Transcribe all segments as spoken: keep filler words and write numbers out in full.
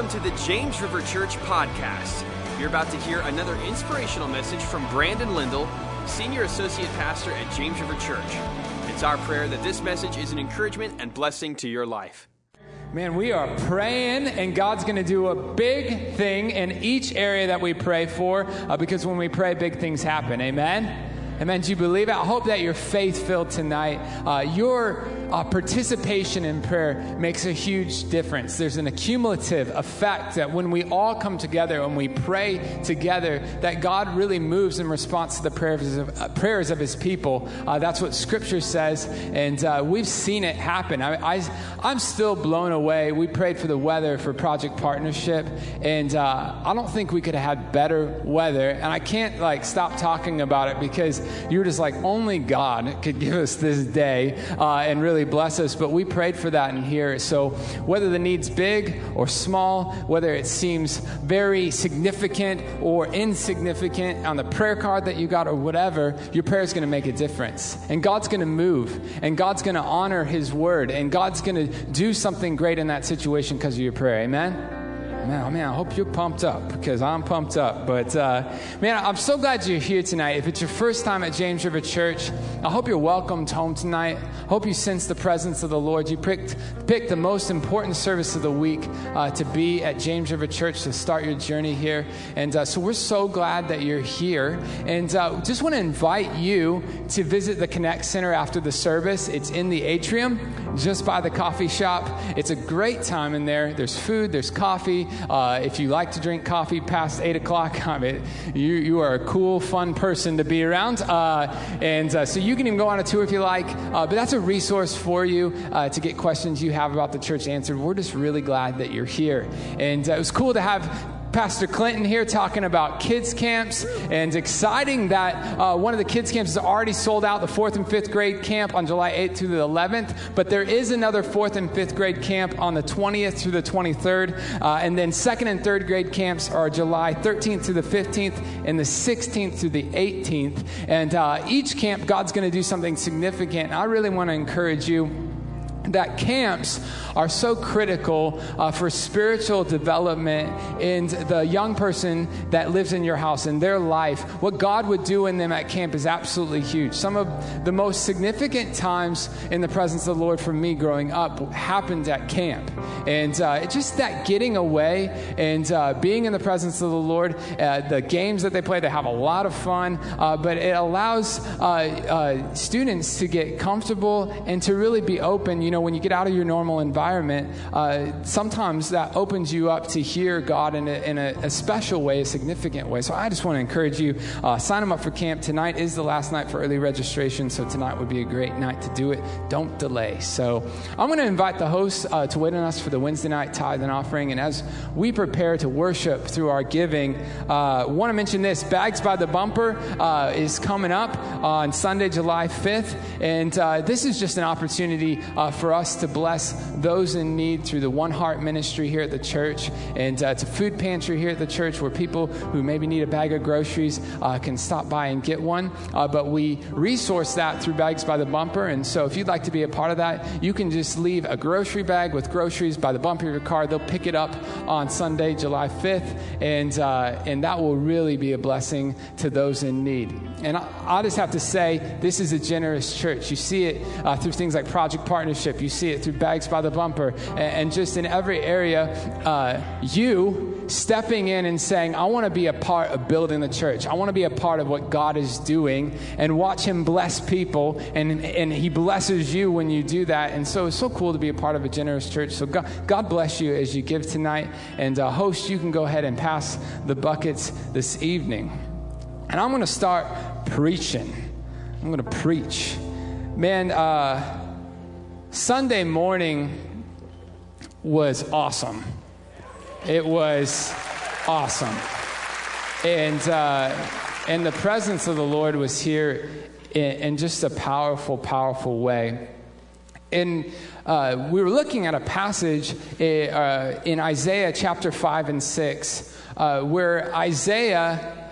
Welcome to the James River Church podcast. You're about to hear another inspirational message from Brandon Lindell, Senior Associate Pastor at James River Church. It's our prayer that this message is an encouragement and blessing to your life. Man, we are praying, and God's going to do a big thing in each area that we pray for, uh, because when we pray, big things happen. Amen? Amen. Do you believe it? I hope that you're faith-filled tonight. Uh, your uh, participation in prayer makes a huge difference. There's an accumulative effect that when we all come together and we pray together, that God really moves in response to the prayers of, uh, prayers of His people. Uh, that's what Scripture says, and uh, we've seen it happen. I, I, I'm still blown away. We prayed for the weather for Project Partnership, and uh, I don't think we could have had better weather, and I can't like stop talking about it because you were just like, only God could give us this day uh, and really bless us. But we prayed for that in here. So whether the need's big or small, whether it seems very significant or insignificant on the prayer card that you got or whatever, your prayer is going to make a difference. And God's going to move. And God's going to honor His word. And God's going to do something great in that situation because of your prayer. Amen? Man, man, I hope you're pumped up because I'm pumped up. But, uh, man, I'm so glad you're here tonight. If it's your first time at James River Church, I hope you're welcomed home tonight. I hope you sense the presence of the Lord. You picked, picked the most important service of the week uh, to be at James River Church to start your journey here. And uh, so we're so glad that you're here. And uh, just want to invite you to visit the Connect Center after the service. It's in the atrium, just by the coffee shop. It's a great time in there. There's food, there's coffee. Uh, if you like to drink coffee past eight o'clock, I mean, you, you are a cool, fun person to be around. Uh, and uh, so you can even go on a tour if you like. Uh, but that's a resource for you uh, to get questions you have about the church answered. We're just really glad that you're here. And uh, it was cool to have Pastor Clinton here talking about kids camps, and exciting that uh, one of the kids camps is already sold out, the fourth and fifth grade camp on July eighth through the eleventh, but there is another fourth and fifth grade camp on the twentieth through the twenty-third, uh, and then second and third grade camps are July thirteenth through the fifteenth and the sixteenth through the eighteenth, and uh, each camp God's going to do something significant. I really want to encourage you that camps are so critical uh, for spiritual development in the young person that lives in your house, in their life. What God would do in them at camp is absolutely huge. Some of the most significant times in the presence of the Lord for me growing up happened at camp. And uh, it's just that getting away and uh, being in the presence of the Lord, uh, the games that they play, they have a lot of fun, uh, but it allows uh, uh, students to get comfortable and to really be open. You know, when you get out of your normal environment, uh, sometimes that opens you up to hear God in, a, in a, a special way, a significant way. So I just want to encourage you, uh, sign them up for camp. Tonight is the last night for early registration, so tonight would be a great night to do it. Don't delay. So I'm going to invite the hosts uh, to wait on us for the Wednesday night tithe and offering. And as we prepare to worship through our giving, I uh, want to mention this. Bags by the Bumper uh, is coming up on Sunday, July fifth. And uh, this is just an opportunity uh, for us to bless those in need through the One Heart ministry here at the church. And uh, it's a food pantry here at the church where people who maybe need a bag of groceries uh, can stop by and get one. Uh, but we resource that through Bags by the Bumper. And so if you'd like to be a part of that, you can just leave a grocery bag with groceries by the bumper of your car. They'll pick it up on Sunday, July fifth. And, uh, and that will really be a blessing to those in need. And I, I just have to say, this is a generous church. You see it uh, through things like Project Partnership. You see it through Bags by the Bumper, and, and just in every area, uh, you stepping in and saying, I want to be a part of building the church. I want to be a part of what God is doing, and watch Him bless people, and, and He blesses you when you do that. And so it's so cool to be a part of a generous church. So God, God bless you as you give tonight. And uh, host, you can go ahead and pass the buckets this evening. And I'm going to start preaching. I'm going to preach. Man, uh, Sunday morning was awesome. It was awesome. And uh, and the presence of the Lord was here in, in just a powerful, powerful way. And uh, we were looking at a passage in, uh, in Isaiah chapter five and six, uh, where Isaiah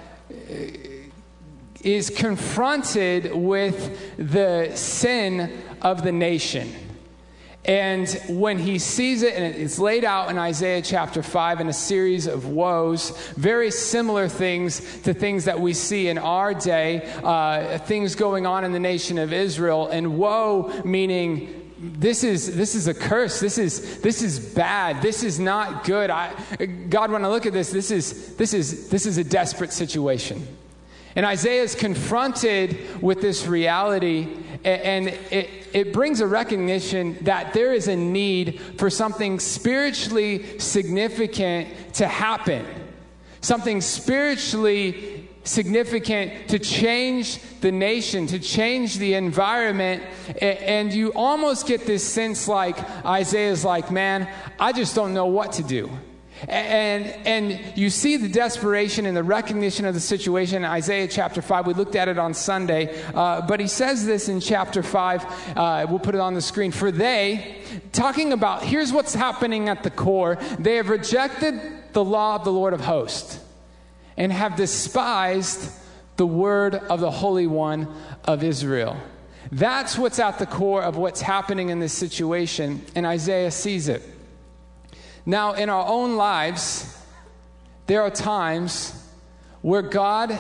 is confronted with the sin of the nation. And when he sees it, and it's laid out in Isaiah chapter five in a series of woes, very similar things to things that we see in our day, uh, things going on in the nation of Israel. And woe meaning this is this is a curse. This is this is bad. This is not good. I, God, when I look at this, this is this is this is a desperate situation. And Isaiah is confronted with this reality, and it, it brings a recognition that there is a need for something spiritually significant to happen. Something spiritually significant to change the nation, to change the environment. And you almost get this sense like Isaiah's like, man, I just don't know what to do. And and you see the desperation and the recognition of the situation in Isaiah chapter five. We looked at it on Sunday. Uh, but he says this in chapter five. Uh, we'll put it on the screen. For they, talking about, here's what's happening at the core. They have rejected the law of the Lord of hosts and have despised the word of the Holy One of Israel. That's what's at the core of what's happening in this situation. And Isaiah sees it. Now, in our own lives, there are times where God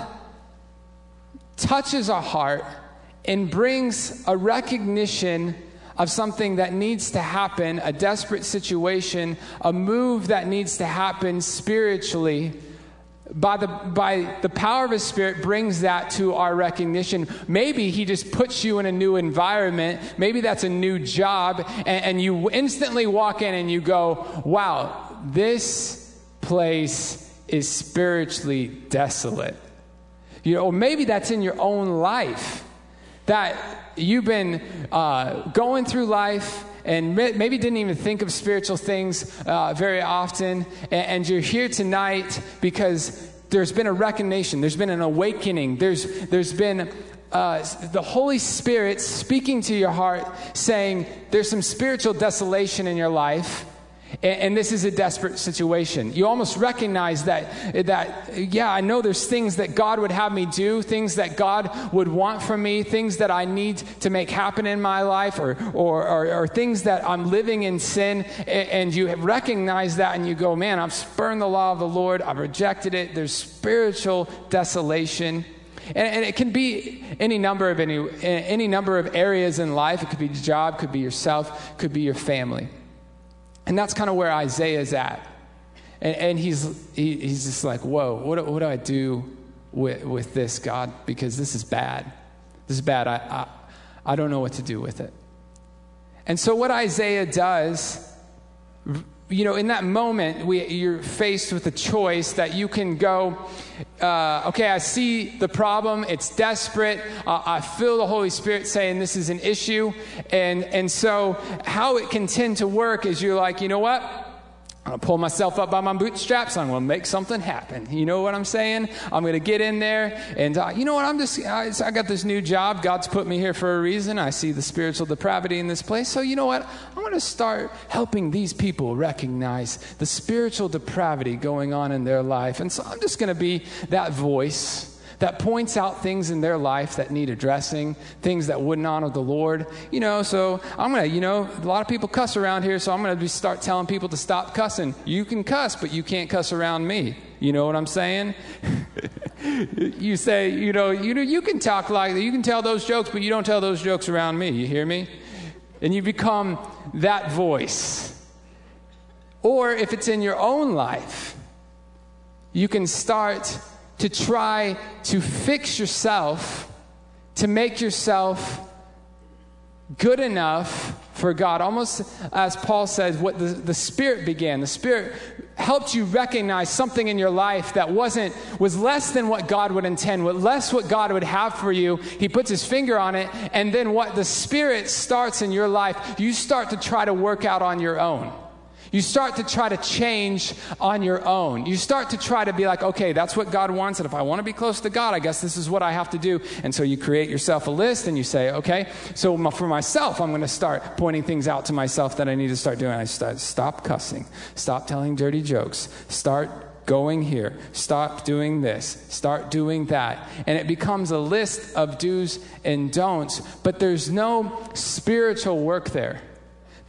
touches our heart and brings a recognition of something that needs to happen, a desperate situation, a move that needs to happen spiritually. By the by the power of his Spirit brings that to our recognition. Maybe he just puts you in a new environment. Maybe that's a new job. And, and you instantly walk in and you go, wow, this place is spiritually desolate. You know, or maybe that's in your own life. That you've been uh, going through life and maybe didn't even think of spiritual things uh, very often. And, and you're here tonight because there's been a recognition. There's been an awakening. There's there's been uh, the Holy Spirit speaking to your heart saying there's some spiritual desolation in your life. And, and this is a desperate situation. You almost recognize that, that, yeah, I know there's things that God would have me do, things that God would want from me, things that I need to make happen in my life, or or, or, or things that I'm living in sin. And, and you have recognized that and you go, man, I've spurned the law of the Lord. I've rejected it. There's spiritual desolation. And, and it can be any number of any, any number of areas in life. It could be your job, could be yourself, could be your family. And that's kind of where Isaiah is at. And, and he's he, he's just like, whoa, what, what do I do with, with this, God? Because this is bad. This is bad. I, I I don't know what to do with it. And so what Isaiah does, you know, in that moment, we, you're faced with a choice that you can go, uh, okay, I see the problem. It's desperate. Uh, I feel the Holy Spirit saying this is an issue. And, and so how it can tend to work is you're like, you know what? I'm going to pull myself up by my bootstraps. I'm going to make something happen. You know what I'm saying? I'm going to get in there. And uh, you know what? I'm just, I, I got this new job. God's put me here for a reason. I see the spiritual depravity in this place. So you know what? I'm going to start helping these people recognize the spiritual depravity going on in their life. And so I'm just going to be that voice that points out things in their life that need addressing, things that wouldn't honor the Lord. You know, so I'm going to, you know, a lot of people cuss around here, so I'm going to start telling people to stop cussing. You can cuss, but you can't cuss around me. You know what I'm saying? You say, you know, you know, you can talk like that. You can tell those jokes, but you don't tell those jokes around me. You hear me? And you become that voice. Or if it's in your own life, you can start to try to fix yourself, to make yourself good enough for God. Almost as Paul says, what the, the Spirit began. The Spirit helped you recognize something in your life that wasn't, was less than what God would intend, what less what God would have for you. He puts his finger on it, and then what the Spirit starts in your life, you start to try to work out on your own. You start to try to change on your own. You start to try to be like, okay, that's what God wants. And if I want to be close to God, I guess this is what I have to do. And so you create yourself a list and you say, okay, so for myself, I'm going to start pointing things out to myself that I need to start doing. I start, stop cussing. Stop telling dirty jokes. Start going here. Stop doing this. Start doing that. And it becomes a list of do's and don'ts. But there's no spiritual work there.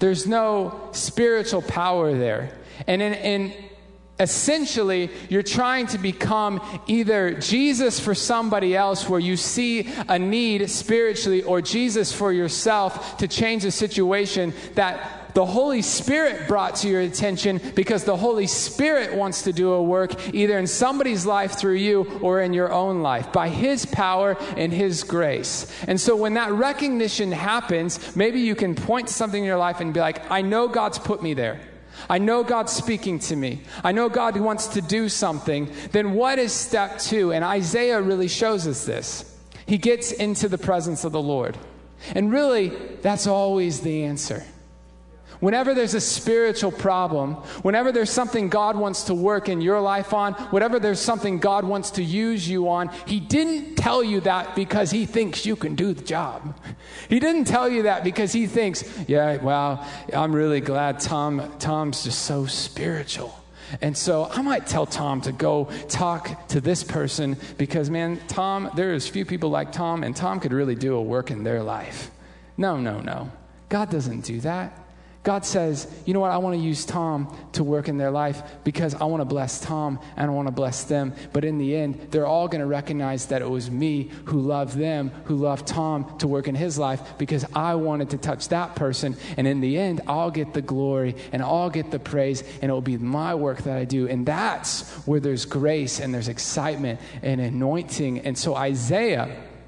There's no spiritual power there. And in, in essentially, you're trying to become either Jesus for somebody else where you see a need spiritually, or Jesus for yourself to change a situation that the Holy Spirit brought to your attention because the Holy Spirit wants to do a work either in somebody's life through you or in your own life by His power and His grace. And so when that recognition happens, maybe you can point to something in your life and be like, I know God's put me there. I know God's speaking to me. I know God wants to do something. Then what is step two? And Isaiah really shows us this. He gets into the presence of the Lord. And really, that's always the answer. Whenever there's a spiritual problem, whenever there's something God wants to work in your life on, whenever there's something God wants to use you on, He didn't tell you that because He thinks you can do the job. He didn't tell you that because He thinks, yeah, well, I'm really glad Tom Tom's just so spiritual. And so I might tell Tom to go talk to this person because, man, Tom, there's few people like Tom, and Tom could really do a work in their life. No, no, no. God doesn't do that. God says, you know what, I want to use Tom to work in their life because I want to bless Tom and I want to bless them. But in the end, they're all going to recognize that it was me who loved them, who loved Tom to work in his life because I wanted to touch that person. And in the end, I'll get the glory and I'll get the praise and it will be my work that I do. And that's where there's grace and there's excitement and anointing. And so Isaiah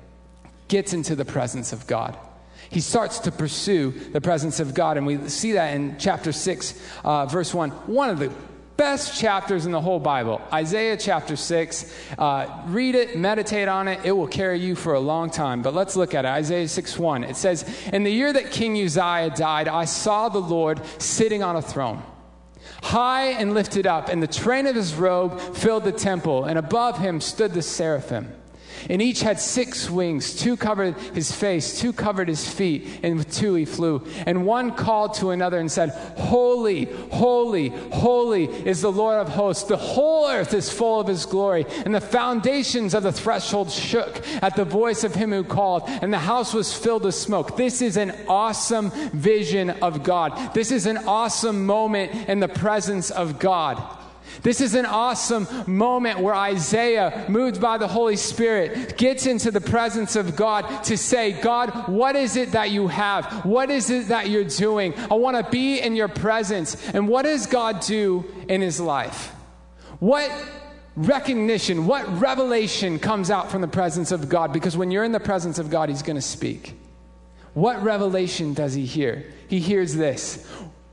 gets into the presence of God. He starts to pursue the presence of God. And we see that in chapter six, uh, verse one. One of the best chapters in the whole Bible. Isaiah chapter six. Uh, read it, meditate on it. It will carry you for a long time. But let's look at it. Isaiah six one. It says, in the year that King Uzziah died, I saw the Lord sitting on a throne, high and lifted up, and the train of His robe filled the temple, and above Him stood the seraphim. And each had six wings. Two covered His face, two covered His feet, and with two He flew. And one called to another and said, holy, holy, holy is the Lord of hosts. The whole earth is full of His glory. And the foundations of the threshold shook at the voice of Him who called, and the house was filled with smoke. This is an awesome vision of God. This is an awesome moment in the presence of God. This is an awesome moment where Isaiah, moved by the Holy Spirit, gets into the presence of God to say, God, what is it that you have? What is it that you're doing? I want to be in your presence. And what does God do in his life? What recognition, what revelation comes out from the presence of God? Because when you're in the presence of God, He's going to speak. What revelation does he hear? He hears this.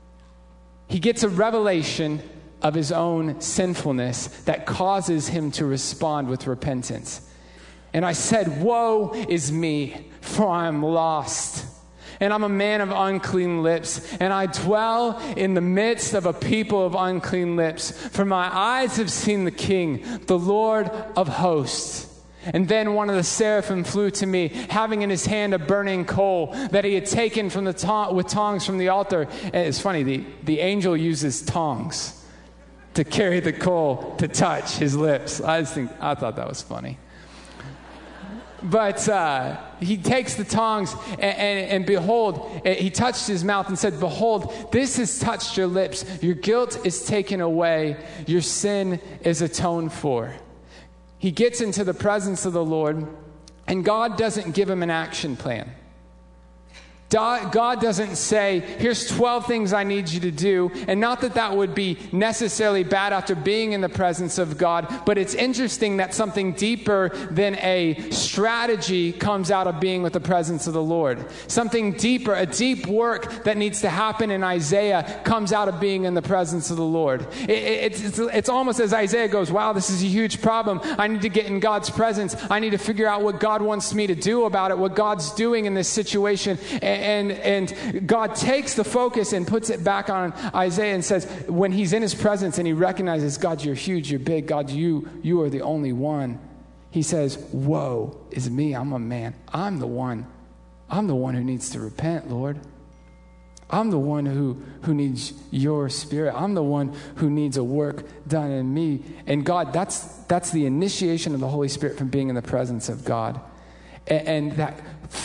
He gets a revelation of his own sinfulness that causes him to respond with repentance. And I said, woe is me, for I am lost. And I'm a man of unclean lips, and I dwell in the midst of a people of unclean lips. For my eyes have seen the King, the Lord of hosts. And then one of the seraphim flew to me, having in his hand a burning coal that he had taken from the tong- with tongs from the altar. And it's funny, the, the angel uses tongs to carry the coal to touch his lips. I just think, I thought that was funny. But uh, he takes the tongs and, and, and behold, he touched his mouth and said, behold, this has touched your lips. Your guilt is taken away. Your sin is atoned for. He gets into the presence of the Lord, and God doesn't give him an action plan. God doesn't say, here's twelve things I need you to do. And not that that would be necessarily bad after being in the presence of God, but it's interesting that something deeper than a strategy comes out of being with the presence of the Lord. Something deeper, a deep work that needs to happen in Isaiah comes out of being in the presence of the Lord. It, it, it's, it's almost as Isaiah goes, wow, this is a huge problem. I need to get in God's presence. I need to figure out what God wants me to do about it, what God's doing in this situation. And And, and God takes the focus and puts it back on Isaiah and says, when he's in his presence and he recognizes, God, you're huge, you're big, God, you, you are the only one. He says, woe is me, I'm a man. I'm the one. I'm the one who needs to repent, Lord. I'm the one who, who needs your spirit. I'm the one who needs a work done in me. And God, that's, that's the initiation of the Holy Spirit from being in the presence of God. And, and that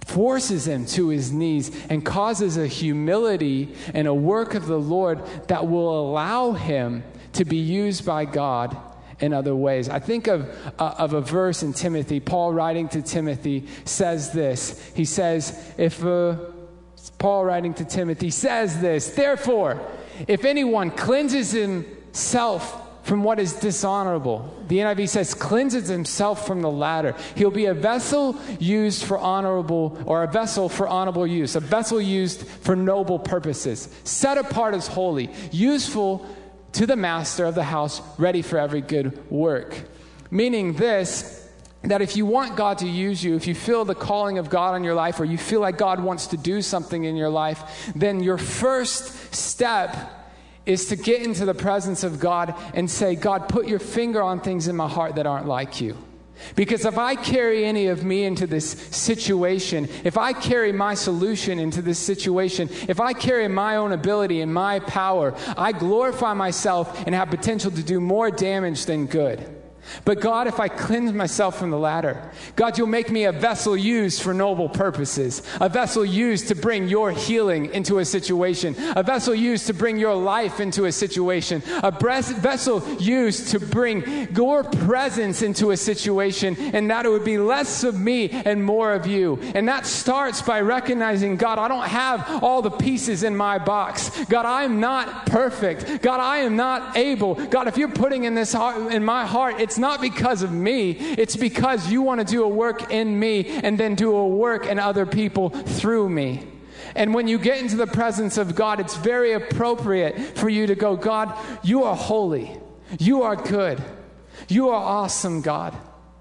forces him to his knees and causes a humility and a work of the Lord that will allow him to be used by God in other ways. I think of, uh, of a verse in Timothy. Paul, writing to Timothy, says this. He says, if uh, Paul, writing to Timothy, says this, therefore, if anyone cleanses himself from what is dishonorable, the N I V says, cleanses himself from the latter, he'll be a vessel used for honorable, or a vessel for honorable use, a vessel used for noble purposes, set apart as holy, useful to the master of the house, ready for every good work. Meaning this, that if you want God to use you, if you feel the calling of God on your life, or you feel like God wants to do something in your life, then your first step is to get into the presence of God and say, God, put your finger on things in my heart that aren't like you. Because if I carry any of me into this situation, if I carry my solution into this situation, if I carry my own ability and my power, I glorify myself and have potential to do more damage than good. But God, if I cleanse myself from the latter, God, you'll make me a vessel used for noble purposes, a vessel used to bring your healing into a situation, a vessel used to bring your life into a situation, a vessel used to bring your presence into a situation, and that it would be less of me and more of you. And that starts by recognizing, God, I don't have all the pieces in my box. God, I am not perfect. God, I am not able. God, if you're putting in this heart, in my heart, it's not because of me. It's because you want to do a work in me and then do a work in other people through me. And when you get into the presence of God, it's very appropriate for you to go, God, you are holy. You are good. You are awesome, God.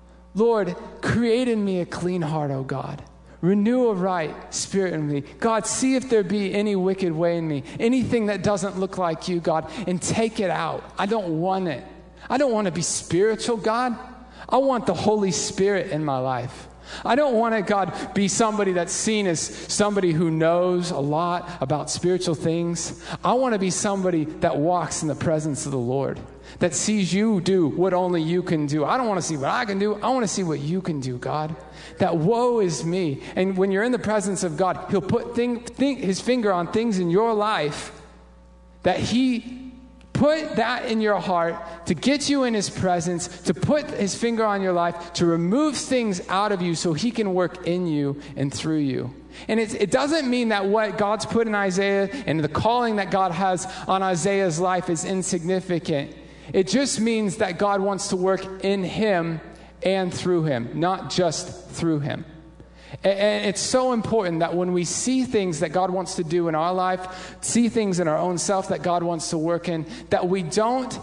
Lord, create in me a clean heart, O God. Renew a right spirit in me. God, see if there be any wicked way in me, anything that doesn't look like you, God, and take it out. I don't want it. I don't want to be spiritual, God. I want the Holy Spirit in my life. I don't want to, God, be somebody that's seen as somebody who knows a lot about spiritual things. I want to be somebody that walks in the presence of the Lord, that sees you do what only you can do. I don't want to see what I can do. I want to see what you can do, God. That woe is me. And when you're in the presence of God, he'll put thing, thing, his finger on things in your life that he put that in your heart to get you in his presence, to put his finger on your life, to remove things out of you so he can work in you and through you. And it, it doesn't mean that what God's put in Isaiah and the calling that God has on Isaiah's life is insignificant. It just means that God wants to work in him and through him, not just through him. And it's so important that when we see things that God wants to do in our life, see things in our own self that God wants to work in, that we don't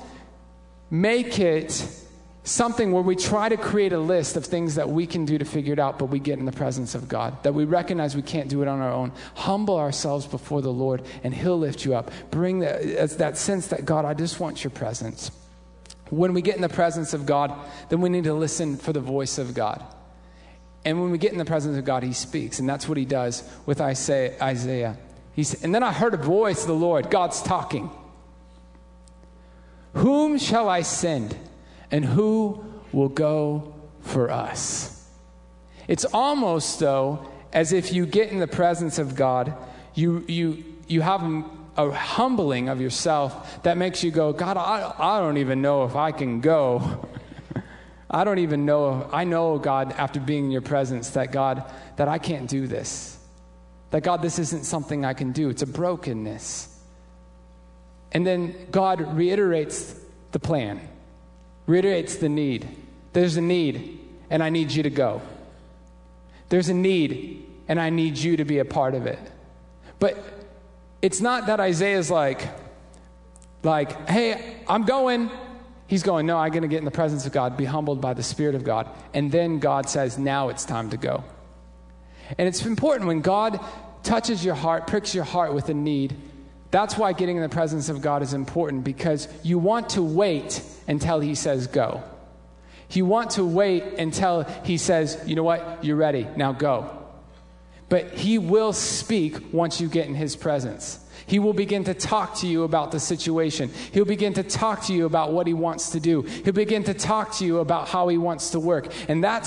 make it something where we try to create a list of things that we can do to figure it out, but we get in the presence of God, that we recognize we can't do it on our own. Humble ourselves before the Lord, and he'll lift you up. Bring that, that sense that, God, I just want your presence. When we get in the presence of God, then we need to listen for the voice of God. And when we get in the presence of God, he speaks. And that's what he does with Isaiah. He's, and then I heard a voice of the Lord. God's talking. Whom shall I send? And who will go for us? It's almost, though, as if you get in the presence of God, you you you have a humbling of yourself that makes you go, God, I, I don't even know if I can go. I don't even know. I know, God, after being in your presence, that God, that I can't do this. That God, this isn't something I can do. It's a brokenness. And then God reiterates the plan, reiterates the need. There's a need, and I need you to go. There's a need, and I need you to be a part of it. But it's not that Isaiah's like, like, hey, I'm going. He's going, no, I'm going to get in the presence of God, be humbled by the Spirit of God. And then God says, now it's time to go. And it's important when God touches your heart, pricks your heart with a need. That's why getting in the presence of God is important, because you want to wait until he says go. You want to wait until he says, you know what, you're ready, now go. But he will speak once you get in his presence. He will begin to talk to you about the situation. He'll begin to talk to you about what he wants to do. He'll begin to talk to you about how he wants to work. And that's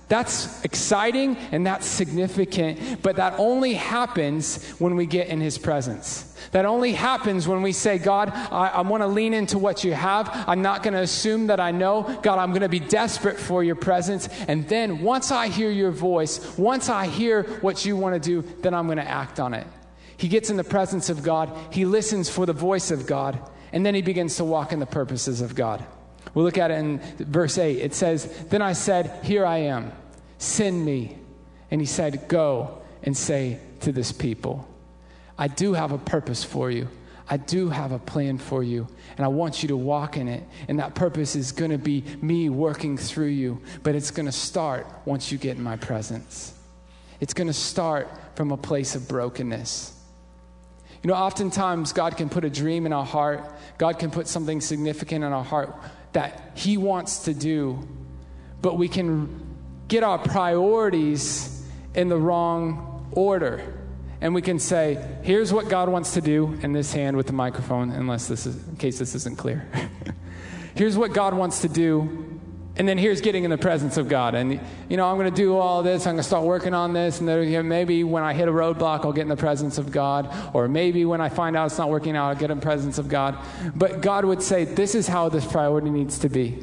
That's exciting and that's significant, but that only happens when we get in his presence. That only happens when we say, God, I, I want to lean into what you have. I'm not going to assume that I know. God, I'm going to be desperate for your presence. And then once I hear your voice, once I hear what you want to do, then I'm going to act on it. He gets in the presence of God. He listens for the voice of God. And then he begins to walk in the purposes of God. We'll look at it in verse eight. It says, then I said, here I am. Send me. And he said, go and say to this people, I do have a purpose for you. I do have a plan for you, and I want you to walk in it. And that purpose is going to be me working through you, but it's going to start once you get in my presence. It's going to start from a place of brokenness. You know, oftentimes God can put a dream in our heart. God can put something significant in our heart that he wants to do, but we can get our priorities in the wrong order. And we can say, here's what God wants to do in this hand with the microphone, unless this is, in case this isn't clear. Here's what God wants to do, and then here's getting in the presence of God. And, you know, I'm going to do all this. I'm going to start working on this. And then, you know, maybe when I hit a roadblock, I'll get in the presence of God. Or maybe when I find out it's not working out, I'll get in the presence of God. But God would say, this is how this priority needs to be.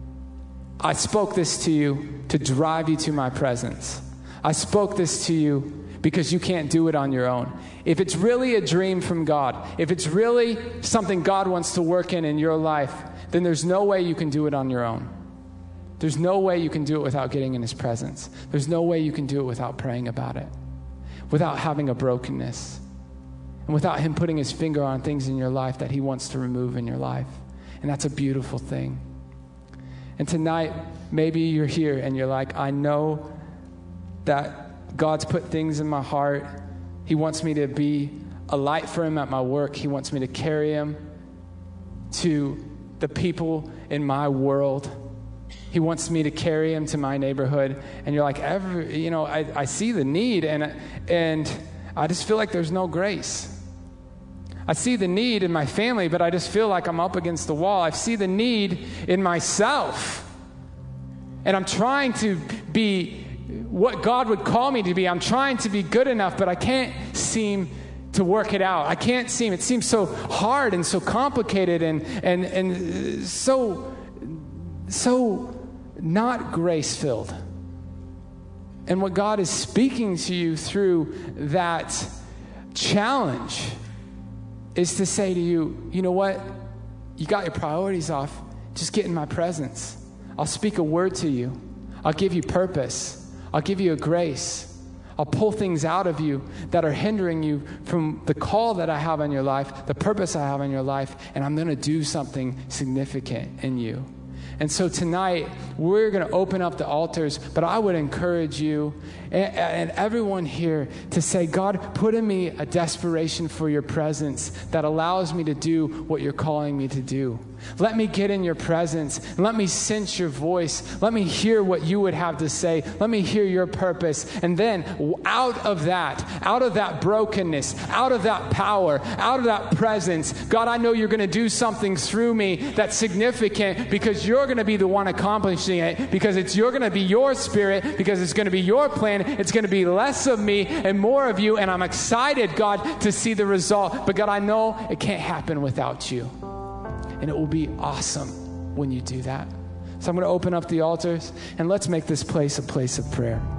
I spoke this to you to drive you to my presence. I spoke this to you because you can't do it on your own. If it's really a dream from God, if it's really something God wants to work in in your life, then there's no way you can do it on your own. There's no way you can do it without getting in his presence. There's no way you can do it without praying about it, without having a brokenness, and without him putting his finger on things in your life that he wants to remove in your life. And that's a beautiful thing. And tonight, maybe you're here and you're like, I know that God's put things in my heart. He wants me to be a light for him at my work. He wants me to carry him to the people in my world. He wants me to carry him to my neighborhood. And you're like, every, you know, I, I see the need, and and I just feel like there's no grace. I see the need in my family, but I just feel like I'm up against the wall. I see the need in myself. And I'm trying to be what God would call me to be. I'm trying to be good enough, but I can't seem to work it out. I can't seem, it seems so hard and so complicated and and and so so not grace-filled. And what God is speaking to you through that challenge is to say to you, you know what? You got your priorities off. Just get in my presence. I'll speak a word to you. I'll give you purpose. I'll give you a grace. I'll pull things out of you that are hindering you from the call that I have on your life, the purpose I have on your life, and I'm going to do something significant in you. And so tonight, we're going to open up the altars, but I would encourage you and, and everyone here to say, God, put in me a desperation for your presence that allows me to do what you're calling me to do. Let me get in your presence. And let me sense your voice. Let me hear what you would have to say. Let me hear your purpose. And then out of that, out of that brokenness, out of that power, out of that presence, God, I know you're going to do something through me that's significant because you're going to be the one accomplishing it, because it's you're going to be your spirit, because it's going to be your plan. It's going to be less of me and more of you. And I'm excited, God, to see the result. But God, I know it can't happen without you. And it will be awesome when you do that. So I'm going to open up the altars and let's make this place a place of prayer.